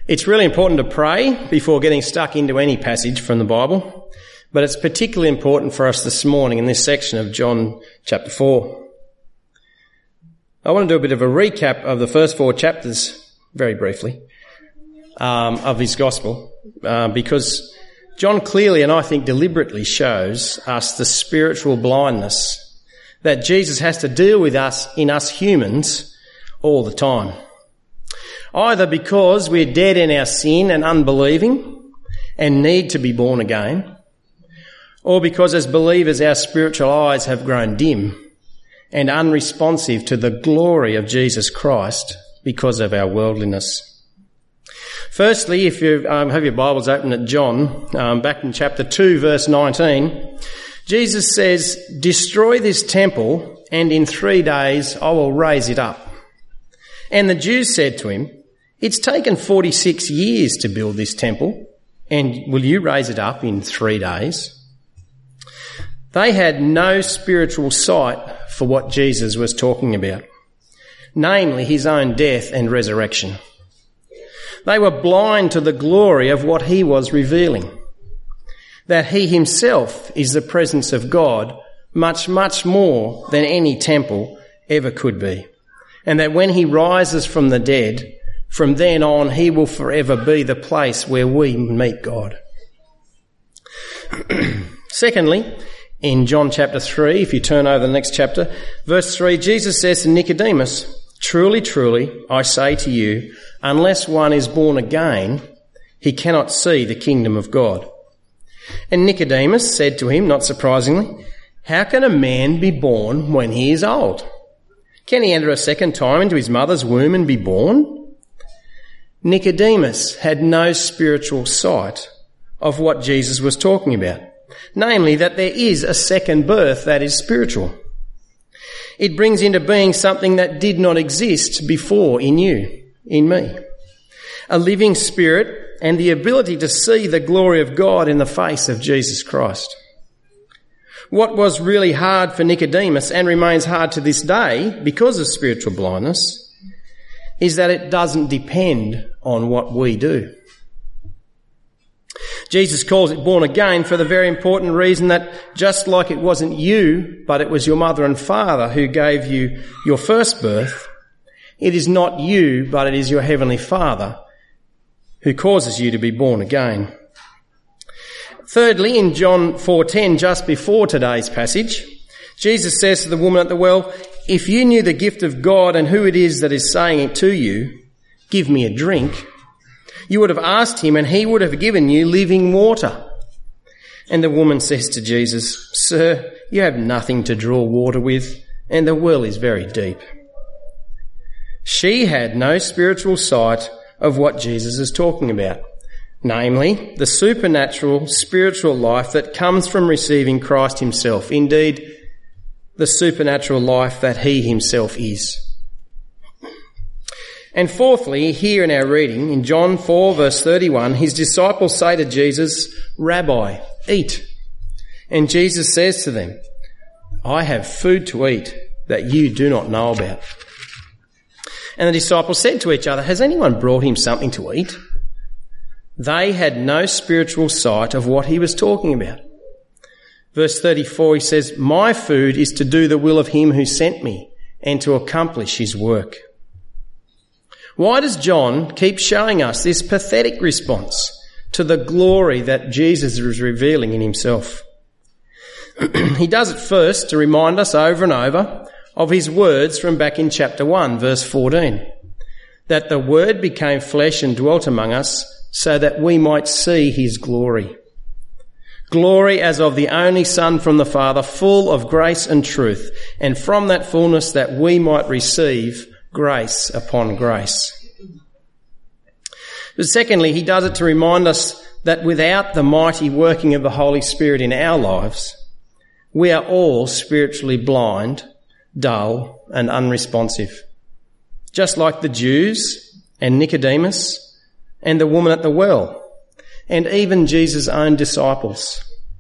It's really important to pray before getting stuck into any passage from the Bible, but it's particularly important for us this morning in this section of John chapter 4. I want to do a bit of a recap of the first 4 chapters, very briefly, of his gospel, because John clearly, and I think deliberately, shows us the spiritual blindness that Jesus has to deal with us in us humans all the time. Either because we're dead in our sin and unbelieving and need to be born again, or because as believers our spiritual eyes have grown dim and unresponsive to the glory of Jesus Christ because of our worldliness. Firstly, if you have your Bibles open at John, back in chapter 2, verse 19, Jesus says, "Destroy this temple, and in 3 days I will raise it up." And the Jews said to him, "It's taken 46 years to build this temple, and will you raise it up in 3 days?" They had no spiritual sight for what Jesus was talking about, namely his own death and resurrection. They were blind to the glory of what he was revealing, that he himself is the presence of God much, much more than any temple ever could be, and that when he rises from the dead, from then on, he will forever be the place where we meet God. Secondly, in John chapter 3, if you turn over the next chapter, verse 3, Jesus says to Nicodemus, "Truly, truly, I say to you, unless one is born again, he cannot see the kingdom of God." And Nicodemus said to him, not surprisingly, "How can a man be born when he is old? Can he enter a second time into his mother's womb and be born?" Nicodemus had no spiritual sight of what Jesus was talking about, namely that there is a second birth that is spiritual. It brings into being something that did not exist before in you, in me. A living spirit and the ability to see the glory of God in the face of Jesus Christ. What was really hard for Nicodemus, and remains hard to this day because of spiritual blindness, is that it doesn't depend on what we do. Jesus calls it born again for the very important reason that just like it wasn't you, but it was your mother and father who gave you your first birth, it is not you, but it is your heavenly Father who causes you to be born again. Thirdly, in John 4:10, just before today's passage, Jesus says to the woman at the well, "If you knew the gift of God and who it is that is saying it to you, 'Give me a drink,' you would have asked him and he would have given you living water." And the woman says to Jesus, "Sir, you have nothing to draw water with, and the well is very deep." She had no spiritual sight of what Jesus is talking about, namely the supernatural spiritual life that comes from receiving Christ himself, indeed, the supernatural life that he himself is. And fourthly, here in our reading, in John 4 verse 31, his disciples say to Jesus, "Rabbi, eat." And Jesus says to them, "I have food to eat that you do not know about." And the disciples said to each other, "Has anyone brought him something to eat?" They had no spiritual sight of what he was talking about. Verse 34, he says, "My food is to do the will of him who sent me and to accomplish his work." Why does John keep showing us this pathetic response to the glory that Jesus is revealing in himself? He does it first to remind us over and over of his words from back in chapter 1, verse 14, that the Word became flesh and dwelt among us so that we might see his glory. Glory as of the only Son from the Father, full of grace and truth, and from that fullness that we might receive grace upon grace. But secondly, he does it to remind us that without the mighty working of the Holy Spirit in our lives, we are all spiritually blind, dull, and unresponsive. Just like the Jews and Nicodemus and the woman at the well, and even Jesus' own disciples.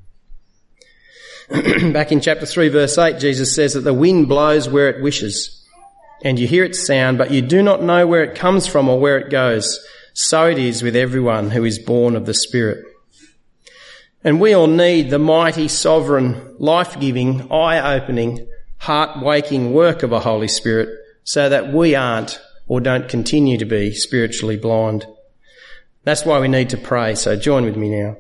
Back in chapter 3 verse 8, Jesus says that the wind blows where it wishes, and you hear its sound, but you do not know where it comes from or where it goes. so it is with everyone who is born of the Spirit. And we all need the mighty, sovereign, life-giving, eye-opening, heart-waking work of a Holy Spirit so that we aren't or don't continue to be spiritually blind. That's why we need to pray, so join with me now.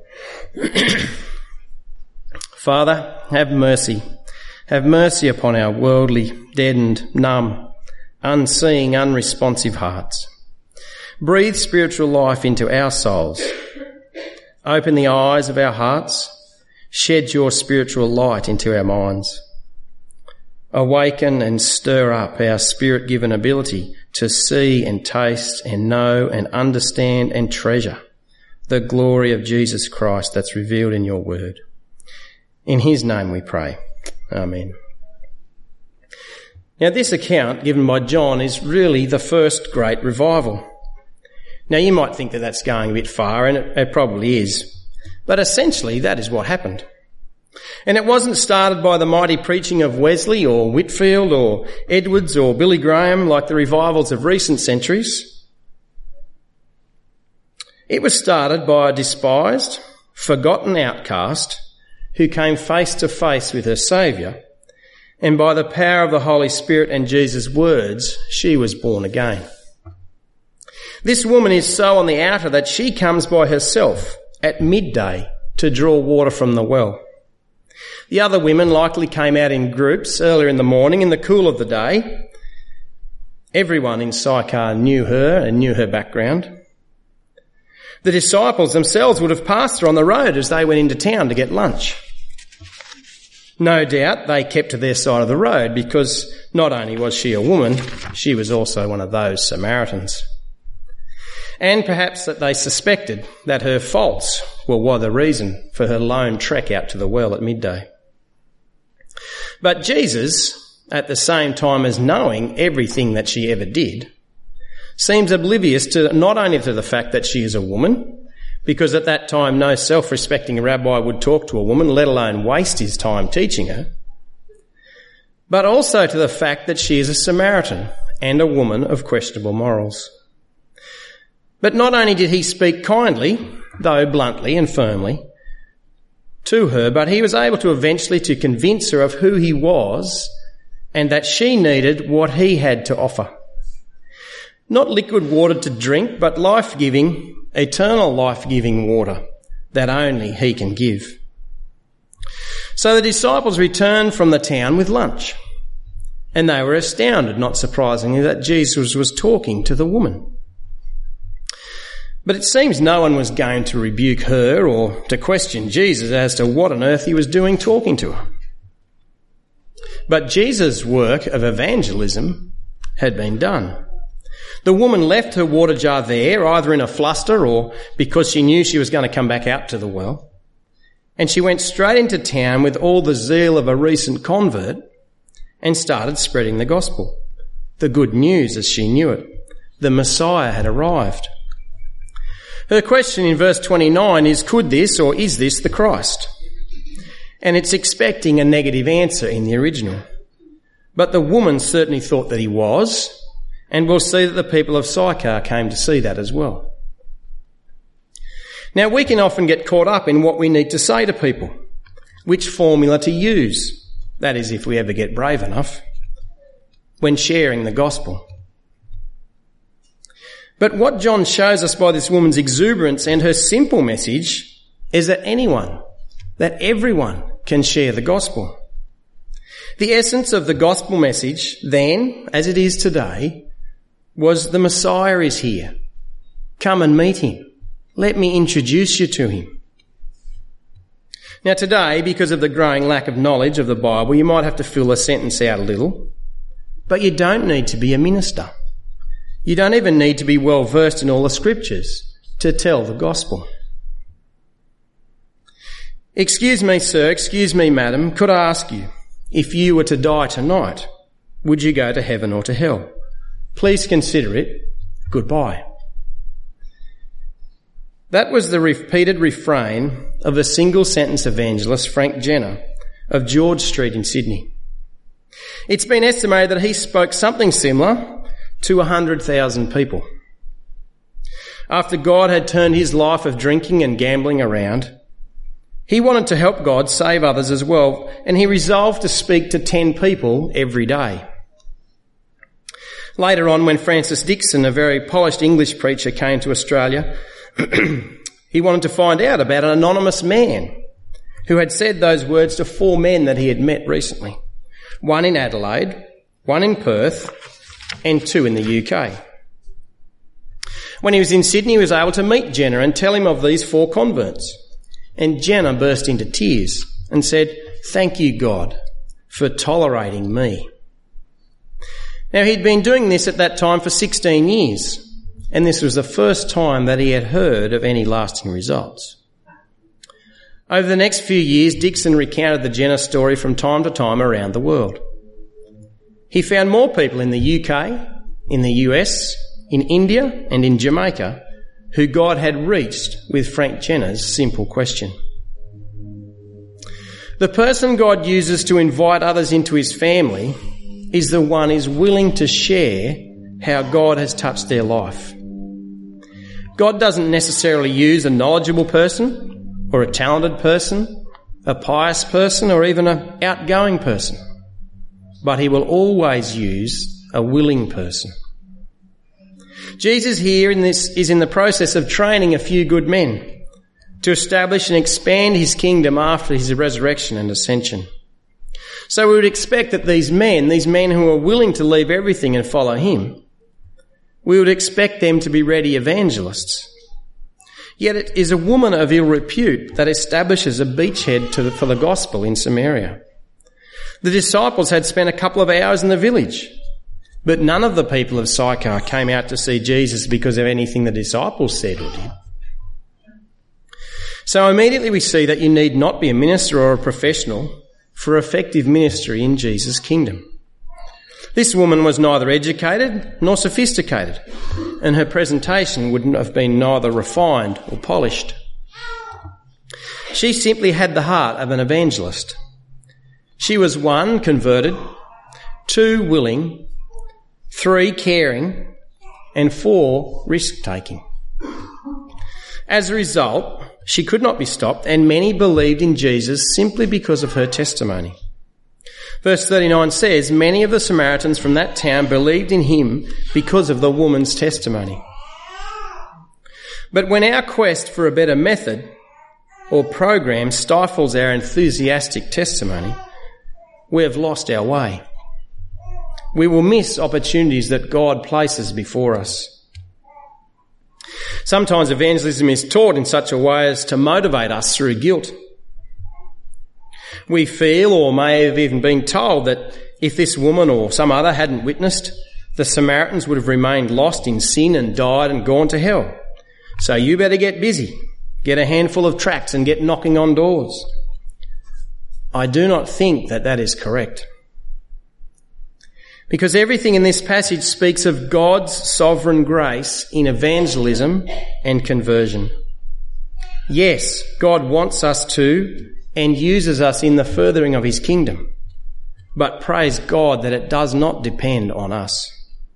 Father, have mercy. Have mercy upon our worldly, deadened, numb, unseeing, unresponsive hearts. Breathe spiritual life into our souls. Open the eyes of our hearts. Shed your spiritual light into our minds. Awaken and stir up our spirit-given ability to see and taste and know and understand and treasure the glory of Jesus Christ that's revealed in your word. In his name we pray. Amen. Now, this account given by John is really the first great revival. Now, you might think that that's going a bit far, and it probably is. But essentially, that is what happened. And it wasn't started by the mighty preaching of Wesley or Whitfield or Edwards or Billy Graham like the revivals of recent centuries. It was started by a despised, forgotten outcast who came face to face with her Saviour, and by the power of the Holy Spirit and Jesus' words, she was born again. This woman is so on the outer that she comes by herself at midday to draw water from the well. The other women likely came out in groups earlier in the morning in the cool of the day. Everyone in Sychar knew her and knew her background. The disciples themselves would have passed her on the road as they went into town to get lunch. No doubt they kept to their side of the road because not only was she a woman, she was also one of those Samaritans. And perhaps that they suspected that her faults were the reason for her lone trek out to the well at midday. But Jesus, at the same time as knowing everything that she ever did, seems oblivious to not only to the fact that she is a woman, because at that time no self-respecting rabbi would talk to a woman, let alone waste his time teaching her, but also to the fact that she is a Samaritan and a woman of questionable morals. But not only did he speak kindly, though bluntly and firmly, to her, but he was able to eventually to convince her of who he was and that she needed what he had to offer. Not liquid water to drink, but life-giving, eternal life-giving water that only he can give. So the disciples returned from the town with lunch, and they were astounded, not surprisingly, that Jesus was talking to the woman. But it seems no one was going to rebuke her or to question Jesus as to what on earth he was doing talking to her. But Jesus' work of evangelism had been done. The woman left her water jar there, either in a fluster or because she knew she was going to come back out to the well. And she went straight into town with all the zeal of a recent convert and started spreading the gospel. The good news as she knew it. The Messiah had arrived. Her question in verse 29 is, could this or is this the Christ? And it's expecting a negative answer in the original. But the woman certainly thought that he was, and we'll see that the people of Sychar came to see that as well. Now, we can often get caught up in what we need to say to people, which formula to use, that is, if we ever get brave enough, when sharing the gospel. But what John shows us by this woman's exuberance and her simple message is that everyone can share the gospel. The essence of the gospel message then, as it is today, was the Messiah is here. Come and meet him. Let me introduce you to him. Now today, because of the growing lack of knowledge of the Bible, you might have to fill a sentence out a little, but you don't need to be a minister. You don't even need to be well versed in all the scriptures to tell the gospel. Excuse me, sir, excuse me, madam, could I ask you, if you were to die tonight, would you go to heaven or to hell? Please consider it. Goodbye. That was the repeated refrain of the single-sentence evangelist Frank Jenner of George Street in Sydney. It's been estimated that he spoke something similar to 100,000 people. After God had turned his life of drinking and gambling around, he wanted to help God save others as well, and he resolved to speak to 10 people every day. Later on, when Francis Dixon, a very polished English preacher, came to Australia, he wanted to find out about an anonymous man who had said those words to 4 men that he had met recently. 1 in Adelaide, 1 in Perth, and 2 in the UK. When he was in Sydney, he was able to meet Jenna and tell him of these 4 converts. And Jenna burst into tears and said, "Thank you, God, for tolerating me." Now, he'd been doing this at that time for 16 years, and this was the first time that he had heard of any lasting results. Over the next few years, Dixon recounted the Jenna story from time to time around the world. He found more people in the UK, in the US, in India and in Jamaica who God had reached with Frank Jenna's simple question. The person God uses to invite others into his family is the one who is willing to share how God has touched their life. God doesn't necessarily use a knowledgeable person or a talented person, a pious person or even an outgoing person, but he will always use a willing person. Jesus here is in the process of training a few good men to establish and expand his kingdom after his resurrection and ascension. So we would expect that these men who are willing to leave everything and follow him, we would expect them to be ready evangelists. Yet it is a woman of ill repute that establishes a beachhead for the gospel in Samaria. The disciples had spent a couple of hours in the village, but none of the people of Sychar came out to see Jesus because of anything the disciples said or did. So immediately we see that you need not be a minister or a professional for effective ministry in Jesus' kingdom. This woman was neither educated nor sophisticated, and her presentation wouldn't have been neither refined or polished. She simply had the heart of an evangelist. She was 1, converted, 2, willing, 3, caring, and 4, risk-taking. As a result, she could not be stopped, and many believed in Jesus simply because of her testimony. Verse 39 says, "Many of the Samaritans from that town believed in him because of the woman's testimony." But when our quest for a better method or program stifles our enthusiastic testimony, we have lost our way. We will miss opportunities that God places before us. Sometimes evangelism is taught in such a way as to motivate us through guilt. We feel, or may have even been told, that if this woman or some other hadn't witnessed, the Samaritans would have remained lost in sin and died and gone to hell. So you better get busy, get a handful of tracts and get knocking on doors. I do not think that that is correct. Because everything in this passage speaks of God's sovereign grace in evangelism and conversion. Yes, God wants us to and uses us in the furthering of his kingdom. But praise God that it does not depend on us.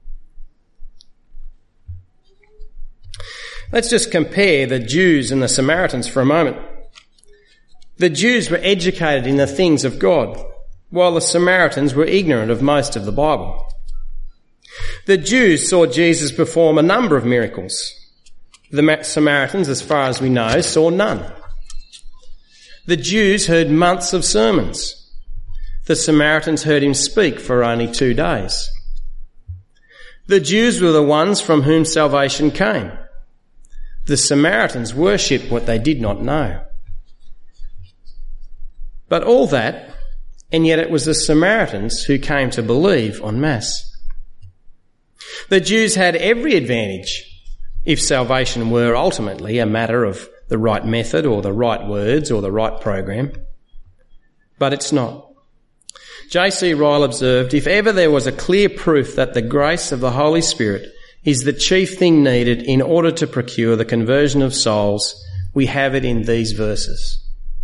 Let's just compare the Jews and the Samaritans for a moment. The Jews were educated in the things of God, while the Samaritans were ignorant of most of the Bible. The Jews saw Jesus perform a number of miracles. The Samaritans, as far as we know, saw none. The Jews heard months of sermons. The Samaritans heard him speak for only 2 days. The Jews were the ones from whom salvation came. The Samaritans worshipped what they did not know. But all that, and yet it was the Samaritans who came to believe en masse. The Jews had every advantage if salvation were ultimately a matter of the right method or the right words or the right program. But it's not. J.C. Ryle observed, if ever there was a clear proof that the grace of the Holy Spirit is the chief thing needed in order to procure the conversion of souls, we have it in these verses.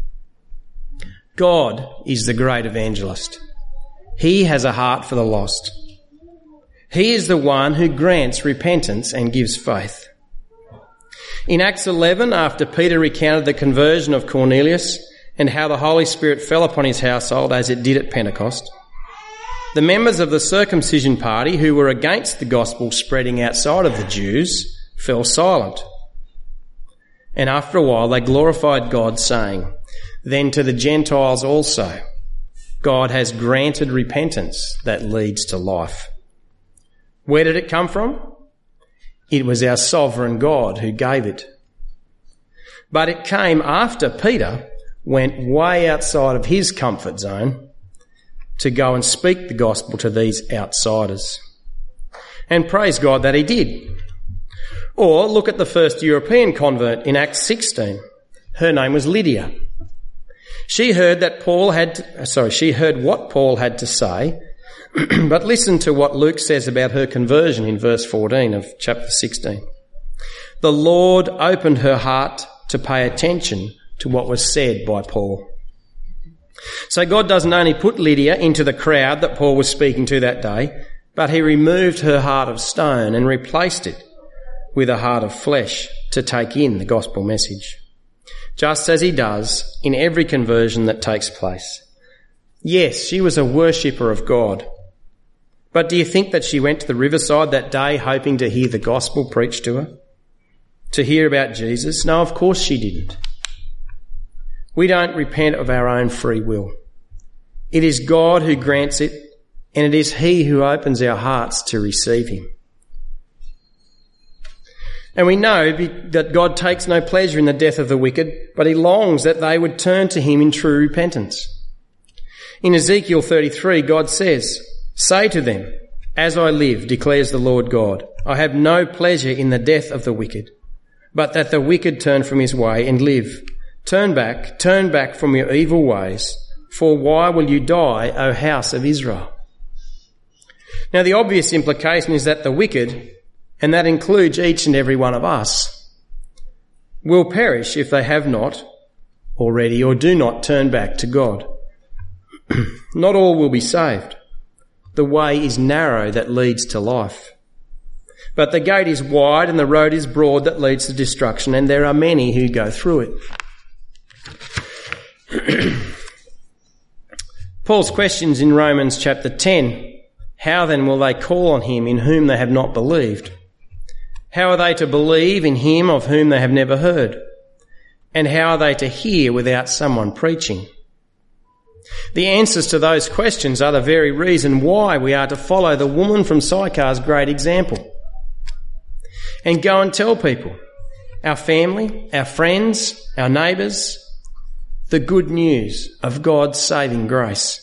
God is the great evangelist. He has a heart for the lost. He is the one who grants repentance and gives faith. In Acts 11, after Peter recounted the conversion of Cornelius and how the Holy Spirit fell upon his household as it did at Pentecost, the members of the circumcision party who were against the gospel spreading outside of the Jews fell silent. And after a while they glorified God, saying, "Then to the Gentiles also God has granted repentance that leads to life." Where did it come from? It was our sovereign God who gave it. But it came after Peter went way outside of his comfort zone to go and speak the gospel to these outsiders. And praise God that he did. Or look at the first European convert in Acts 16. Her name was Lydia. She heard what Paul had to say, but listen to what Luke says about her conversion in verse 14 of chapter 16. The Lord opened her heart to pay attention to what was said by Paul. So God doesn't only put Lydia into the crowd that Paul was speaking to that day, but he removed her heart of stone and replaced it with a heart of flesh to take in the gospel message, just as he does in every conversion that takes place. Yes, she was a worshipper of God, but do you think that she went to the riverside that day hoping to hear the gospel preached to her? To hear about Jesus? No, of course she didn't. We don't repent of our own free will. It is God who grants it, and it is he who opens our hearts to receive him. And we know that God takes no pleasure in the death of the wicked, but he longs that they would turn to him in true repentance. In Ezekiel 33, God says, "Say to them, as I live, declares the Lord God, I have no pleasure in the death of the wicked, but that the wicked turn from his way and live. Turn back from your evil ways, for why will you die, O house of Israel?" Now the obvious implication is that the wicked, and that includes each and every one of us, will perish if they have not already or do not turn back to God. Not all will be saved. The way is narrow that leads to life. But the gate is wide and the road is broad that leads to destruction, and there are many who go through it. Paul's questions in Romans chapter 10, how then will they call on him in whom they have not believed? How are they to believe in him of whom they have never heard? And how are they to hear without someone preaching? The answers to those questions are the very reason why we are to follow the woman from Sychar's great example and go and tell people, our family, our friends, our neighbours, the good news of God's saving grace.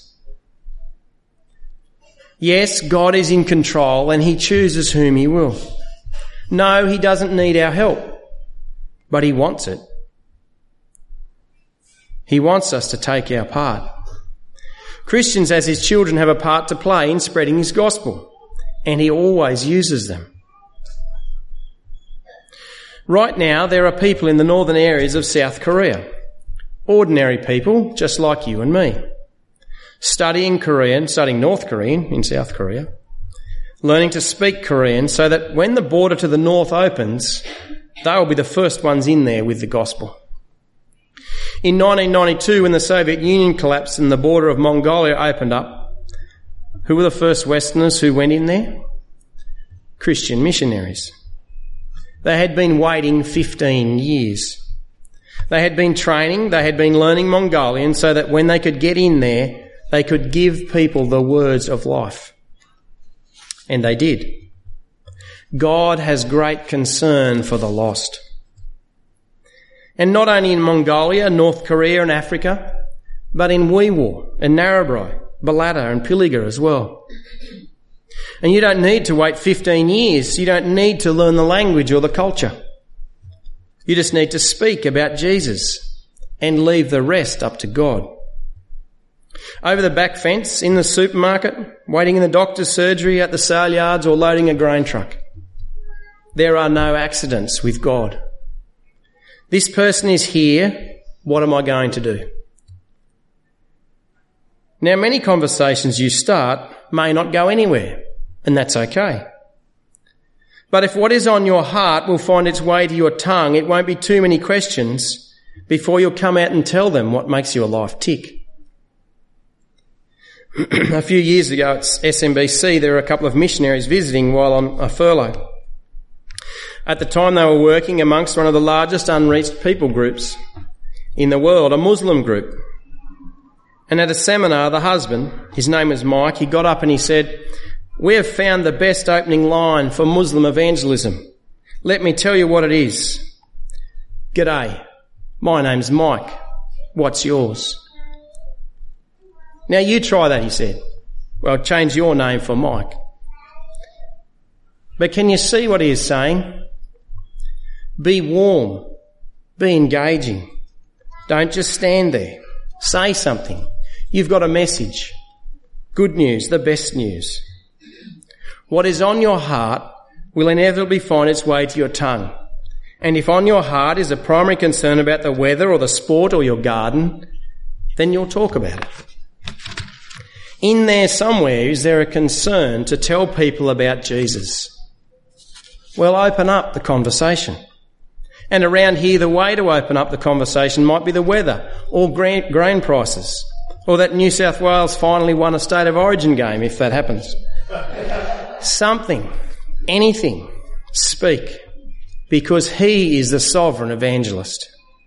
Yes, God is in control and he chooses whom he will. No, he doesn't need our help, but he wants it. He wants us to take our part. Christians as his children have a part to play in spreading his gospel, and he always uses them. Right now, there are people in the northern areas of South Korea, ordinary people just like you and me, studying North Korean in South Korea, learning to speak Korean so that when the border to the north opens, they will be the first ones in there with the gospel. In 1992, when the Soviet Union collapsed and the border of Mongolia opened up, who were the first Westerners who went in there? Christian missionaries. They had been waiting 15 years. They had been training, they had been learning Mongolian so that when they could get in there, they could give people the words of life. And they did. God has great concern for the lost. And not only in Mongolia, North Korea and Africa, but in Wewar and Narrabri, Balata and Piliga as well. And you don't need to wait 15 years. You don't need to learn the language or the culture. You just need to speak about Jesus and leave the rest up to God. Over the back fence, in the supermarket, waiting in the doctor's surgery, at the sale yards or loading a grain truck. There are no accidents with God. This person is here. What am I going to do? Now, many conversations you start may not go anywhere, and that's okay. But if what is on your heart will find its way to your tongue, it won't be too many questions before you'll come out and tell them what makes your life tick. A few years ago at SMBC, there were a couple of missionaries visiting while on a furlough. At the time, they were working amongst one of the largest unreached people groups in the world, a Muslim group. And at a seminar, the husband, his name was Mike, he got up and he said, "We have found the best opening line for Muslim evangelism. Let me tell you what it is. G'day, my name's Mike. What's yours?" Now you try that, he said. Well, change your name for Mike. But can you see what he is saying? Be warm. Be engaging. Don't just stand there. Say something. You've got a message. Good news, the best news. What is on your heart will inevitably find its way to your tongue. And if on your heart is a primary concern about the weather or the sport or your garden, then you'll talk about it. In there somewhere is there a concern to tell people about Jesus? Well, open up the conversation. And around here, the way to open up the conversation might be the weather or grain prices, or that New South Wales finally won a State of Origin game, if that happens. Something, anything, speak, because he is the sovereign evangelist.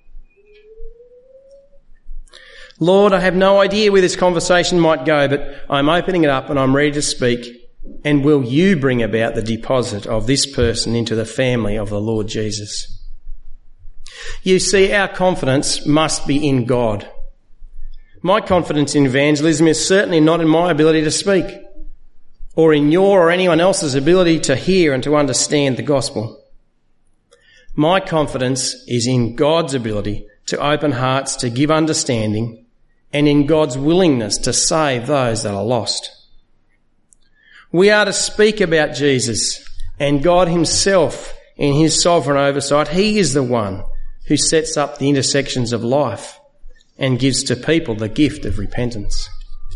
Lord, I have no idea where this conversation might go, but I'm opening it up and I'm ready to speak. And will you bring about the deposit of this person into the family of the Lord Jesus? You see, our confidence must be in God. My confidence in evangelism is certainly not in my ability to speak, or in your or anyone else's ability to hear and to understand the gospel. My confidence is in God's ability to open hearts to give understanding, and in God's willingness to save those that are lost. We are to speak about Jesus, and God himself, in his sovereign oversight, he is the one who sets up the intersections of life and gives to people the gift of repentance.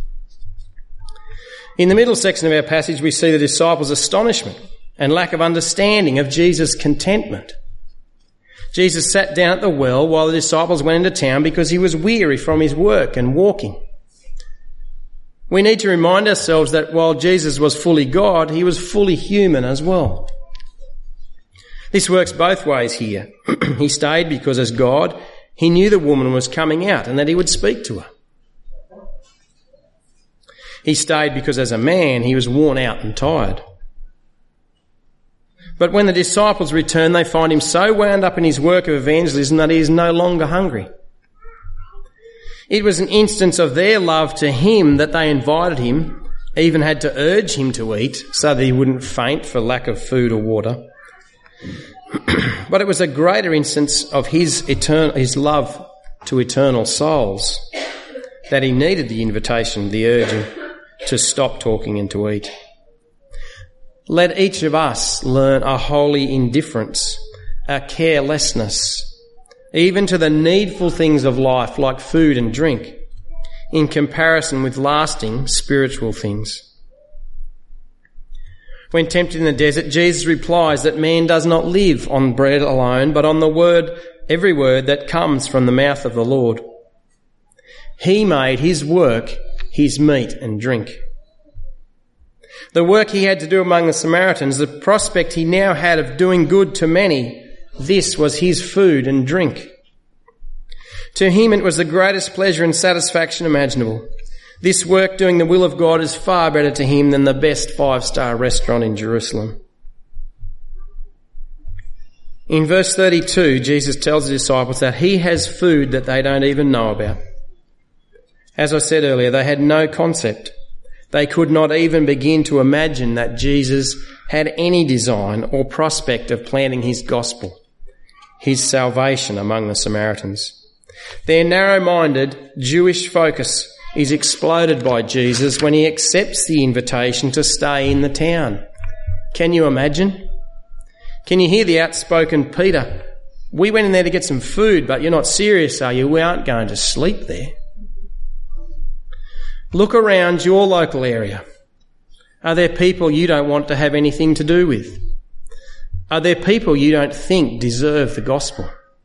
In the middle section of our passage, we see the disciples' astonishment and lack of understanding of Jesus' contentment. Jesus sat down at the well while the disciples went into town because he was weary from his work and walking. We need to remind ourselves that while Jesus was fully God, he was fully human as well. This works both ways here. He stayed because as God, he knew the woman was coming out and that he would speak to her. He stayed because as a man, he was worn out and tired. But when the disciples return, they find him so wound up in his work of evangelism that he is no longer hungry. It was an instance of their love to him that they invited him, even had to urge him to eat so that he wouldn't faint for lack of food or water. But it was a greater instance of his love to eternal souls that he needed the invitation, the urging to stop talking and to eat. Let each of us learn a holy indifference, a carelessness, even to the needful things of life like food and drink, in comparison with lasting spiritual things. When tempted in the desert, Jesus replies that man does not live on bread alone, but on every word that comes from the mouth of the Lord. He made his work his meat and drink. The work he had to do among the Samaritans, the prospect he now had of doing good to many, this was his food and drink. To him it was the greatest pleasure and satisfaction imaginable. This work, doing the will of God, is far better to him than the best 5-star restaurant in Jerusalem. In verse 32, Jesus tells the disciples that he has food that they don't even know about. As I said earlier, they had no concept. They could not even begin to imagine that Jesus had any design or prospect of planting his gospel, his salvation among the Samaritans. Their narrow-minded Jewish focus is exploded by Jesus when he accepts the invitation to stay in the town. Can you imagine? Can you hear the outspoken Peter? We went in there to get some food, but you're not serious, are you? We aren't going to sleep there. Look around your local area. Are there people you don't want to have anything to do with? Are there people you don't think deserve the gospel?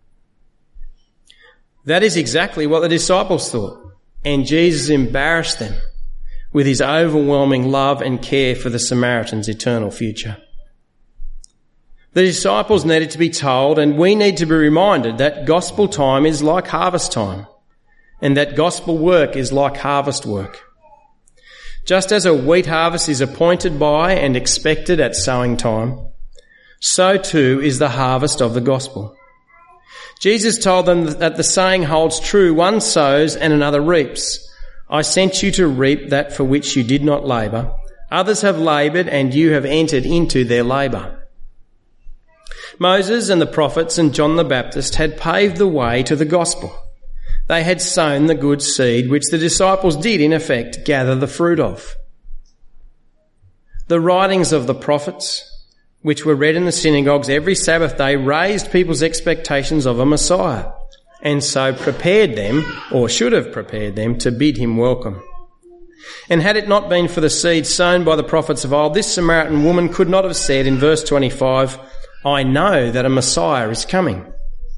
That is exactly what the disciples thought, and Jesus embarrassed them with his overwhelming love and care for the Samaritans' eternal future. The disciples needed to be told, and we need to be reminded, that gospel time is like harvest time, and that gospel work is like harvest work. Just as a wheat harvest is appointed by and expected at sowing time, so too is the harvest of the gospel. Jesus told them that the saying holds true: one sows and another reaps. I sent you to reap that for which you did not labour. Others have laboured, and you have entered into their labour. Moses and the prophets and John the Baptist had paved the way to the gospel. They had sown the good seed, which the disciples did, in effect, gather the fruit of. The writings of the prophets, which were read in the synagogues every Sabbath day, raised people's expectations of a Messiah, and so prepared them, or should have prepared them, to bid him welcome. And had it not been for the seed sown by the prophets of old, this Samaritan woman could not have said in verse 25, I know that a Messiah is coming.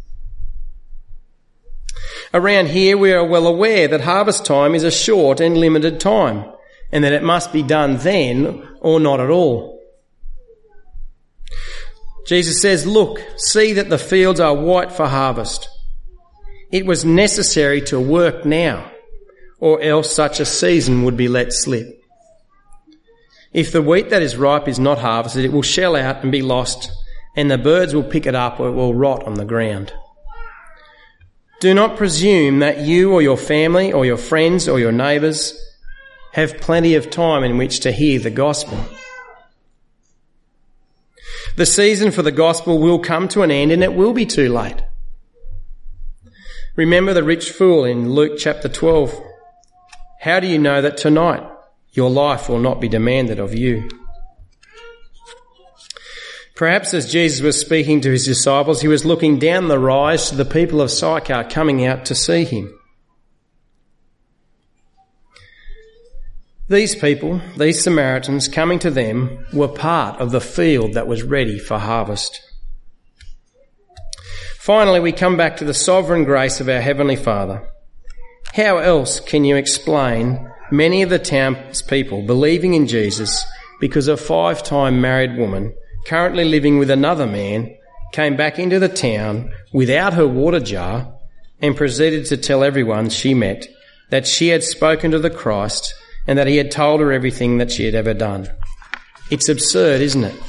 Around here we are well aware that harvest time is a short and limited time, and that it must be done then or not at all. Jesus says, look, see that the fields are white for harvest. It was necessary to work now, or else such a season would be let slip. If the wheat that is ripe is not harvested, it will shell out and be lost, and the birds will pick it up or it will rot on the ground. Do not presume that you or your family or your friends or your neighbours have plenty of time in which to hear the gospel. The season for the gospel will come to an end, and it will be too late. Remember the rich fool in Luke chapter 12. How do you know that tonight your life will not be demanded of you? Perhaps as Jesus was speaking to his disciples, he was looking down the rise to the people of Sychar coming out to see him. These people, these Samaritans coming to them, were part of the field that was ready for harvest. Finally, we come back to the sovereign grace of our Heavenly Father. How else can you explain many of the townspeople believing in Jesus because a 5-time married woman currently living with another man came back into the town without her water jar and proceeded to tell everyone she met that she had spoken to the Christ and that he had told her everything that she had ever done? It's absurd, isn't it?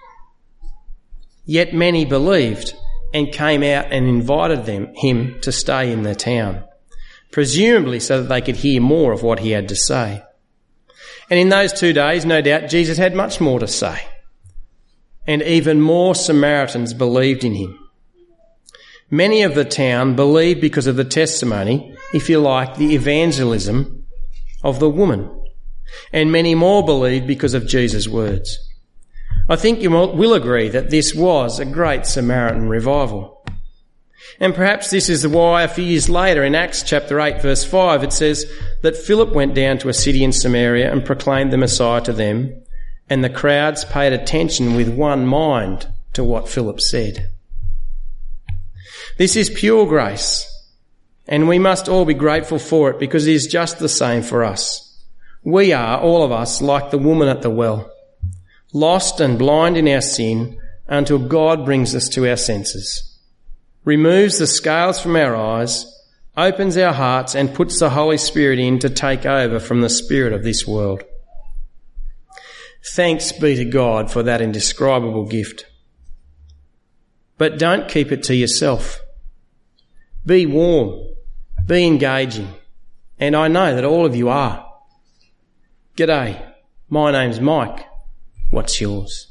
Yet many believed and came out and invited him to stay in their town, presumably so that they could hear more of what he had to say. And in those 2 days, no doubt, Jesus had much more to say. And even more Samaritans believed in him. Many of the town believed because of the testimony, if you like, the evangelism of the woman. And many more believed because of Jesus' words. I think you will agree that this was a great Samaritan revival. And perhaps this is why a few years later in Acts chapter 8 verse 5 it says that Philip went down to a city in Samaria and proclaimed the Messiah to them, and the crowds paid attention with one mind to what Philip said. This is pure grace, and we must all be grateful for it because it is just the same for us. We are, all of us, like the woman at the well, lost and blind in our sin until God brings us to our senses, removes the scales from our eyes, opens our hearts and puts the Holy Spirit in to take over from the spirit of this world. Thanks be to God for that indescribable gift. But don't keep it to yourself. Be warm, be engaging, and I know that all of you are. G'day, my name's Mike. What's yours?